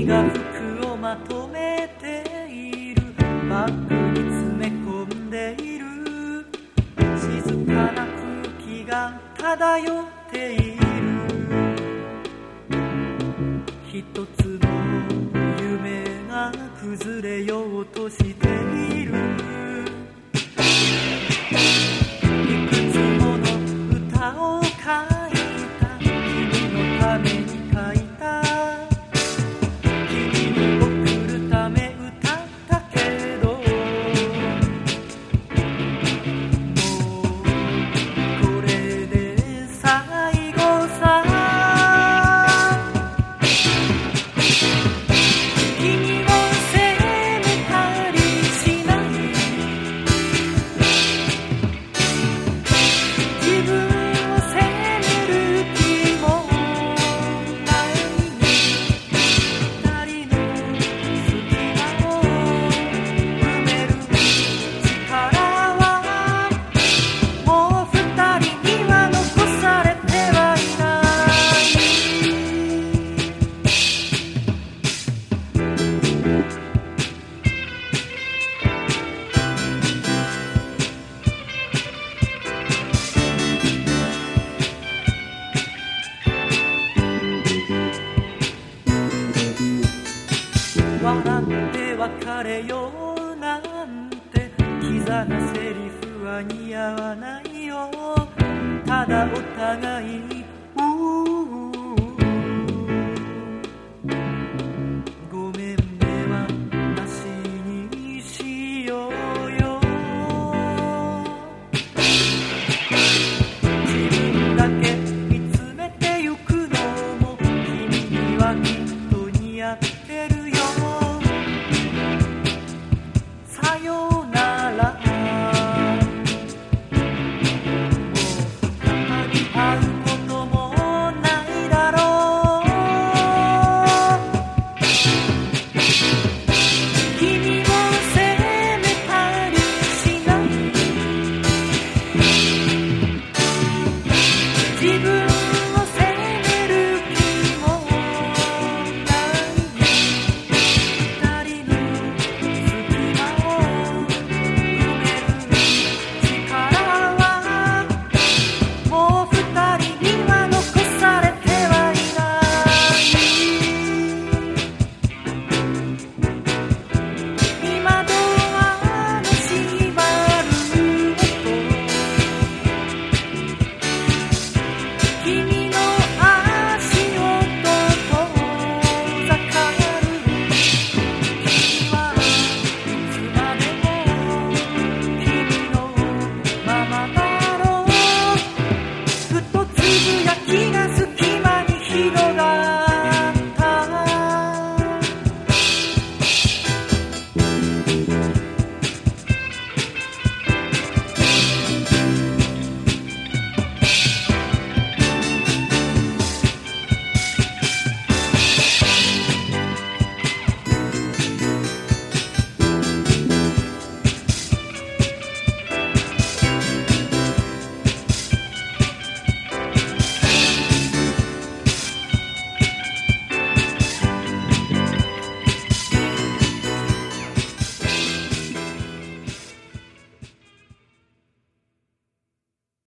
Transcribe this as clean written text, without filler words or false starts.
が服をまとめている、バッグに詰め込んでいる、静かな空気が漂っている。一つの夢が崩れようとしている。いくつもの歌を書いた、君のために書いた、君に送るため歌ったけど、もうこれで最後さ。君を責めたりしない、自分を責める気もない。二人の隙間を埋める力はもう二人には残されてはいない。笑って別れようなんてキザなセリフは似合わないよ。ただお互い